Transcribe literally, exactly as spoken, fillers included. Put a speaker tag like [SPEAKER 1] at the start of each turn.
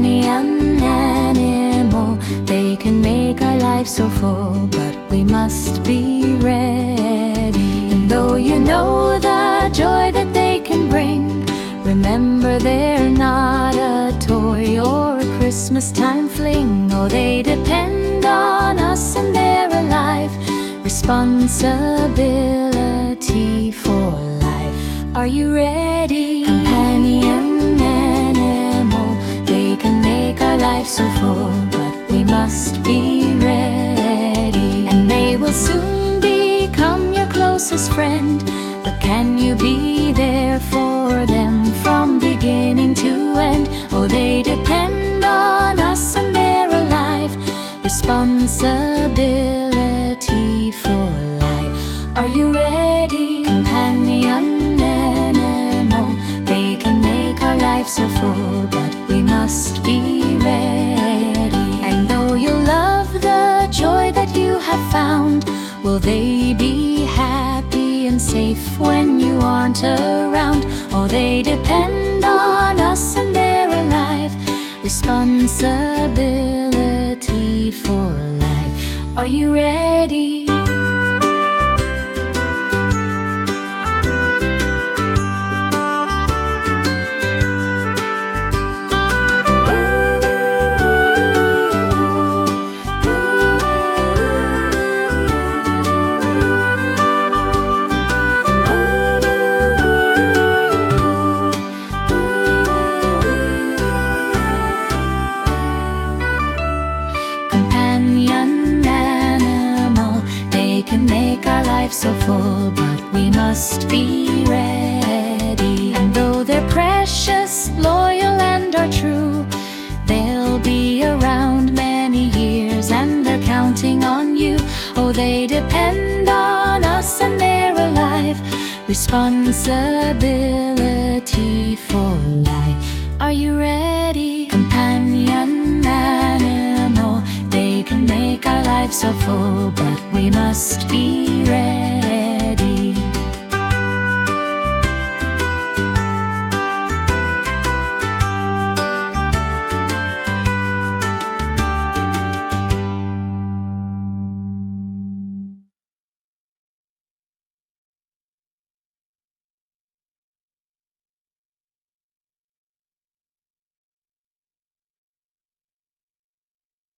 [SPEAKER 1] companion animal. They can make our life so full, but we must be ready. And though you know the joy that they can bring, remember they're not a toy or a Christmas time fling. Oh, they depend on us and they're alive. Responsibility for life. Are you ready? Companion animal. They can make our life so full, but we must be ready. And they will soon become your closest friend. But can you be there for them from beginning to end? Oh, they depend on us and they're alive. Responsibility for life. Are you ready? Companion animal. They can make our life so full, but we must be ready. And though you love the joy that you have found, will they be happy and safe when you aren't around? Oh, they depend on us and they're alive. Responsibility for life. Are you ready? Make our life so full, but we must be ready. And though they're precious, loyal and are true, they'll be around many years and they're counting on you. Oh, they depend on us and they're alive. Responsibility for life. Are you ready? Companion animal. They can make our life so full, but we must be ready.